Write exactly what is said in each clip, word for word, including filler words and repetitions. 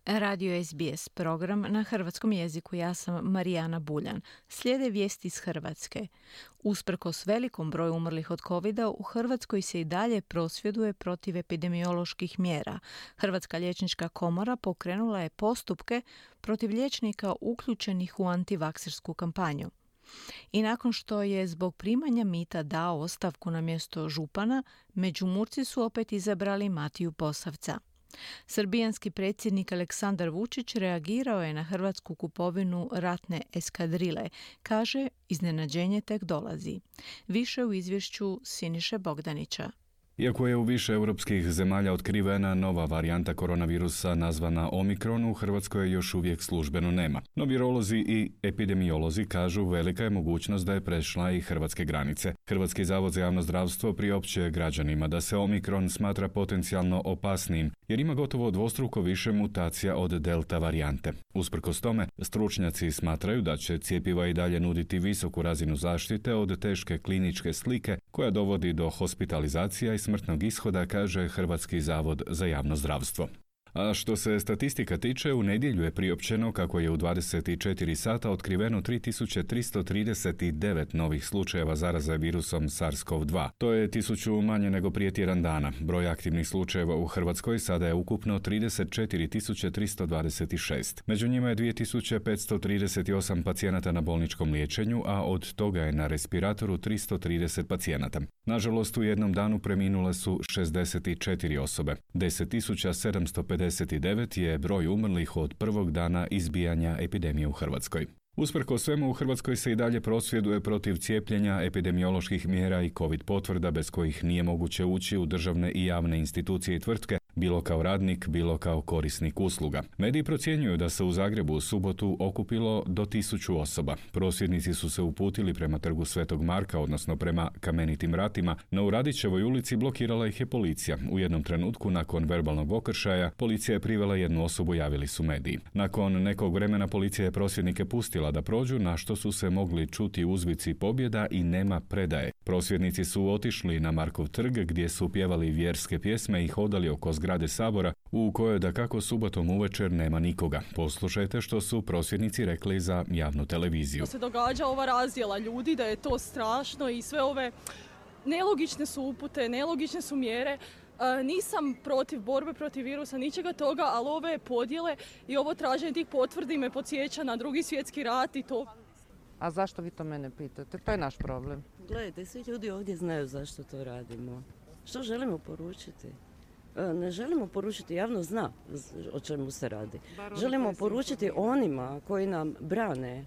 Radio S B S program na hrvatskom jeziku, ja sam Marijana Buljan. Slijede vijesti iz Hrvatske. Usprkos velikom broju umrlih od covida, u Hrvatskoj se i dalje prosvjeduje protiv epidemioloških mjera. Hrvatska liječnička komora pokrenula je postupke protiv liječnika uključenih u antivaksersku kampanju. I nakon što je zbog primanja mita dao ostavku na mjesto župana, Međimurci su opet izabrali Matiju Posavca. Srbijanski predsjednik Aleksandar Vučić reagirao je na hrvatsku kupovinu ratne eskadrile. Kaže, iznenađenje tek dolazi. Više u izvješću Siniše Bogdanića. Iako je u više europskih zemalja otkrivena nova varijanta koronavirusa nazvana Omikron, u Hrvatskoj još uvijek službeno nema. No virolozi i epidemiolozi kažu velika je mogućnost da je prešla i hrvatske granice. Hrvatski zavod za javno zdravstvo priopćuje građanima da se Omikron smatra potencijalno opasnijim, jer ima gotovo dvostruko više mutacija od delta varijante. Usprkos tome, stručnjaci smatraju da će cjepiva i dalje nuditi visoku razinu zaštite od teške kliničke slike koja dovodi do hospitalizacija i smrtnog ishoda, kaže Hrvatski zavod za javno zdravstvo. A što se statistika tiče, u nedjelju je priopćeno kako je u dvadeset četiri sata otkriveno tri tisuće tristo trideset devet novih slučajeva zaraze virusom SARS-CoV dva. To je tisuću manje nego prije tjedan dana. Broj aktivnih slučajeva u Hrvatskoj sada je ukupno trideset četiri tisuće tristo dvadeset šest. Među njima je dvije tisuće petsto trideset osam pacijenata na bolničkom liječenju, a od toga je na respiratoru tristo trideset pacijenata. Nažalost, u jednom danu preminule su šezdeset četiri osobe. deset tisuća sedamsto pedeset devet je broj umrlih od prvog dana izbijanja epidemije u Hrvatskoj. Usprkos svemu, u Hrvatskoj se i dalje prosvjeduje protiv cijepljenja, epidemioloških mjera i covid potvrda bez kojih nije moguće ući u državne i javne institucije i tvrtke, bilo kao radnik, bilo kao korisnik usluga. Mediji procjenjuju da se u Zagrebu u subotu okupilo do tisuću osoba. Prosvjednici su se uputili prema trgu Svetog Marka, odnosno prema Kamenitim vratima, no u Radićevoj ulici blokirala ih je policija. U jednom trenutku, nakon verbalnog okršaja, policija je privela jednu osobu, javili su mediji. Nakon nekog vremena policija je prosvjednike pustila da prođu, na što su se mogli čuti uzvici pobjeda i nema predaje. Prosvjednici su otišli na Markov trg gdje su pjevali vjerske pjesme i hodali oko zgrade Sabora, u kojoj dakako subotom uvečer nema nikoga. Poslušajte što su prosvjednici rekli za javnu televiziju. Da se događa ova razdjela ljudi, da je to strašno i sve ove nelogične su upute, nelogične su mjere. E, nisam protiv borbe protiv virusa, ničega toga, ali ove podjele i ovo traženje tih potvrdi me podsjeća na Drugi svjetski rat i to. A zašto vi to mene pitate? To je naš problem. Gledajte, svi ljudi ovdje znaju zašto to radimo. Što želimo poručiti? Ne želimo poručiti, javno zna o čemu se radi. Želimo poručiti onima koji nam brane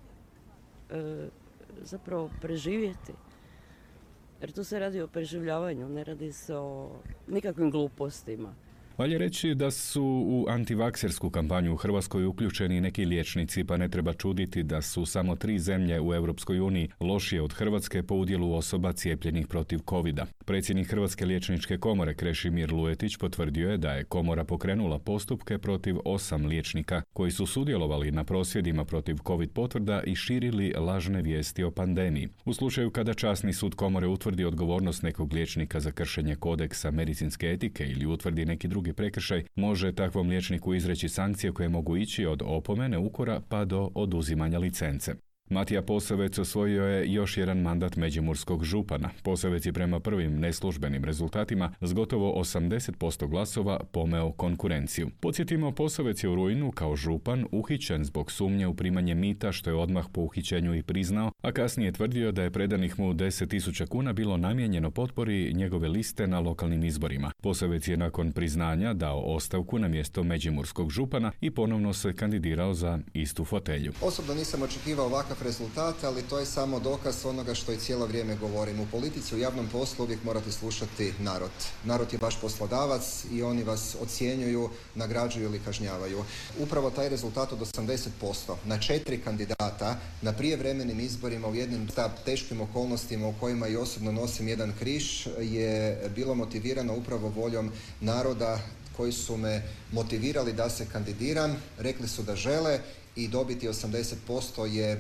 zapravo preživjeti. Jer tu se radi o preživljavanju, ne radi se o nikakvim glupostima. Valja reći da su u antivaksersku kampanju u Hrvatskoj uključeni neki liječnici, pa ne treba čuditi da su samo tri zemlje u Europskoj uniji lošije od Hrvatske po udjelu osoba cijepljenih protiv covida. Predsjednik Hrvatske liječničke komore Krešimir Lujetić potvrdio je da je komora pokrenula postupke protiv osam liječnika koji su sudjelovali na prosvjedima protiv covid potvrda i širili lažne vijesti o pandemiji. U slučaju kada časni sud komore utvrdi odgovornost nekog liječnika za kršenje kodeksa medicinske etike ili utvrdi neki drugi prekršaj, može takvom liječniku izreći sankcije koje mogu ići od opomene, ukora pa do oduzimanja licence. Matija Posavec osvojio je još jedan mandat međimurskog župana. Posavec je prema prvim neslužbenim rezultatima s gotovo osamdeset posto glasova pomeo konkurenciju. Podsjetimo, Posavec je u rujnu kao župan uhićen zbog sumnje u primanje mita, što je odmah po uhićenju i priznao, a kasnije tvrdio da je predanih mu deset tisuća kuna bilo namijenjeno potpori njegove liste na lokalnim izborima. Posavec je nakon priznanja dao ostavku na mjesto međimurskog župana i ponovno se kandidirao za istu fotelju. Osobno nisam očekivao ovakav rezultat, ali to je samo dokaz onoga što i cijelo vrijeme govorim. U politici, u javnom poslu uvijek morate slušati narod. Narod je vaš poslodavac i oni vas ocjenjuju, nagrađuju ili kažnjavaju. Upravo taj rezultat od osamdeset posto na četiri kandidata na prijevremenim izborima u jednim teškim okolnostima u kojima i osobno nosim jedan križ je bilo motivirano upravo voljom naroda koji su me motivirali da se kandidiram, rekli su da žele i dobiti osamdeset posto je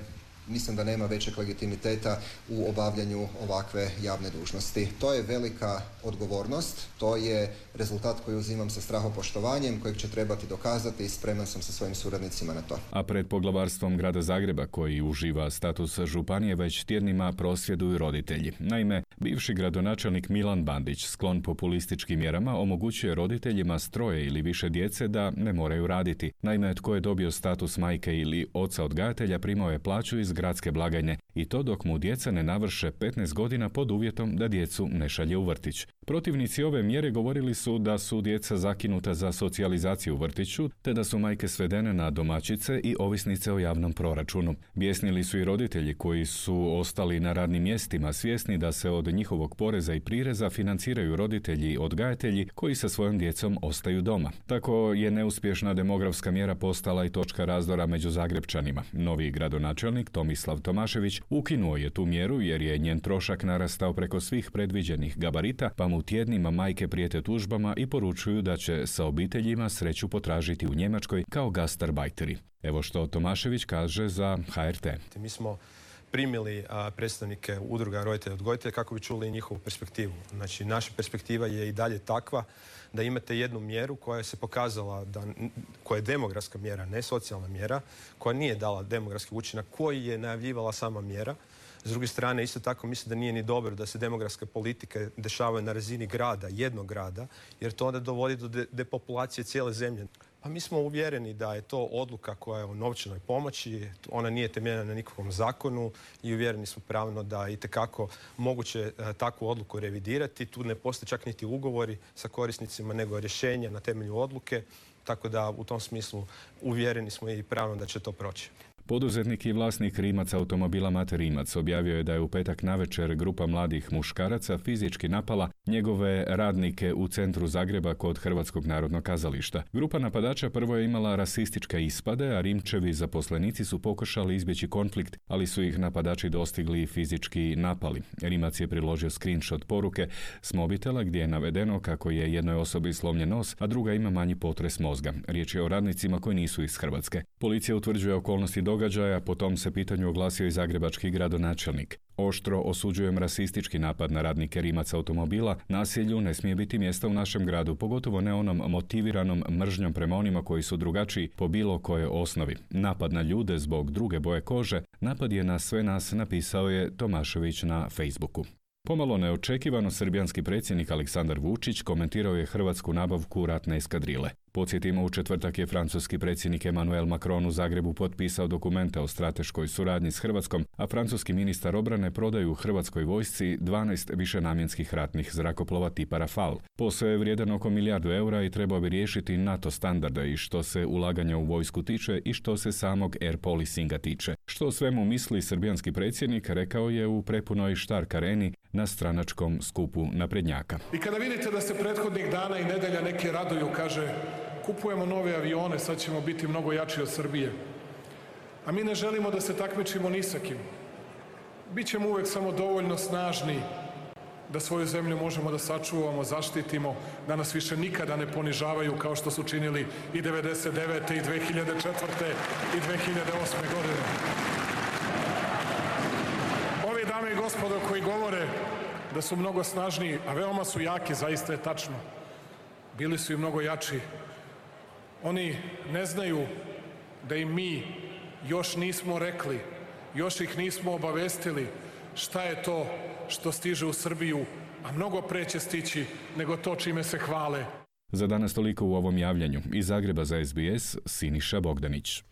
mislim da nema većeg legitimiteta u obavljanju ovakve javne dužnosti. To je velika odgovornost, to je rezultat koji uzimam sa strahopoštovanjem, kojeg će trebati dokazati i spreman sam sa svojim suradnicima na to. A pred poglavarstvom grada Zagreba, koji uživa status županije, već tjednima prosvjeduju roditelji. Naime, bivši gradonačelnik Milan Bandić, sklon populističkim mjerama, omogućuje roditeljima s troje ili više djece da ne moraju raditi. Naime, tko je dobio status majke ili oca odgajatelja primao je plaću iz gradske blagajne i to dok mu djeca ne navrše petnaest godina pod uvjetom da djecu ne šalje u vrtić. Protivnici ove mjere govorili su da su djeca zakinuta za socijalizaciju u vrtiću, te da su majke svedene na domaćice i ovisnice o javnom proračunu. Bijesnili su i roditelji koji su ostali na radnim mjestima, svjesni da se od njihovog poreza i prireza financiraju roditelji i odgajatelji koji sa svojom djecom ostaju doma. Tako je neuspješna demografska mjera postala i točka razdora među Zagrepčanima. Novi gradonačelnik Tomislav Tomašević ukinuo je tu mjeru jer je njen trošak narastao preko svih predviđenih gabarita, pa mu tjednima majke prijete tužbama i poručuju da će sa obiteljima sreću potražiti u Njemačkoj kao gastarbajteri. Evo što Tomašević kaže za H R T. Mi smo primili a, predstavnike udruga roditelja odgojitelja kako bi čuli njihovu perspektivu. Znači, naša perspektiva je i dalje takva da imate jednu mjeru koja se pokazala da, koja je demografska mjera, ne socijalna mjera, koja nije dala demografski učinak, koji je najavljivala sama mjera. S druge strane, isto tako mislim da nije ni dobro da se demografske politike dešavaju na razini grada, jednog grada, jer to onda dovodi do de- depopulacije cijele zemlje. Pa mi smo uvjereni da je to odluka koja je o novčanoj pomoći, ona nije temeljena na nikakvom zakonu i uvjereni smo pravno da je itekako moguće takvu odluku revidirati. Tu ne postoje čak niti ugovori sa korisnicima, nego rješenja na temelju odluke, tako da u tom smislu uvjereni smo i pravno da će to proći. Poduzetnik i vlasnik Rimac automobila Mate Rimac objavio je da je u petak navečer grupa mladih muškaraca fizički napala njegove radnike u centru Zagreba kod Hrvatskog narodnog kazališta. Grupa napadača prvo je imala rasističke ispade, a Rimčevi zaposlenici su pokušali izbjeći konflikt, ali su ih napadači dostigli i fizički napali. Rimac je priložio screenshot poruke s mobitela gdje je navedeno kako je jednoj osobi slomljen nos, a druga ima manji potres mozga. Riječ je o radnicima koji nisu iz Hrvatske. Policija utvrđuje okolnosti događaja, po tom se pitanju oglasio i zagrebački gradonačelnik. Oštro osuđujem rasistički napad na radnike Rimac automobila. Nasilju ne smije biti mjesta u našem gradu, pogotovo ne onom motiviranom mržnjom prema onima koji su drugačiji po bilo koje osnovi. Napad na ljude zbog druge boje kože, napad je na sve nas, napisao je Tomašević na Facebooku. Pomalo neočekivano, srbijanski predsjednik Aleksandar Vučić komentirao je hrvatsku nabavku ratne eskadrile. Podsjetimo, u četvrtak je francuski predsjednik Emmanuel Macron u Zagrebu potpisao dokumente o strateškoj suradnji s Hrvatskom, a francuski ministar obrane prodaju hrvatskoj vojsci dvanaest višenamjenskih ratnih zrakoplova tipa Rafale. Posao je vrijedan oko milijardu eura i trebao bi riješiti NATO standarde i što se ulaganja u vojsku tiče i što se samog air policinga tiče. Što o svemu misli srbijanski predsjednik, rekao je u prepunoj Stark areni na stranačkom skupu naprednjaka. I kada vidite da se prethodnih dana i nedelja neki raduju, kaže, kupujemo nove avione, sad ćemo biti mnogo jači od Srbije. A mi ne želimo da se takmičimo ni sa kim. Bićemo uvek samo dovoljno snažni da svoju zemlju možemo da sačuvamo, zaštitimo, da nas više nikada ne ponižavaju kao što su činili i devedeset devete i dve hiljade četvrte i dve hiljade osme godine. Ovi dame i gospodo koji govore da su mnogo snažniji, a veoma su jaki, zaista je tačno. Bili su i mnogo jači. Oni ne znaju da im mi još nismo rekli, još ih nismo obavestili šta je to što stiže u Srbiju, a mnogo pre će stići nego to čime se hvale. Za danas toliko u ovom javljanju. Iz Zagreba za S B S, Siniša Bogdanić.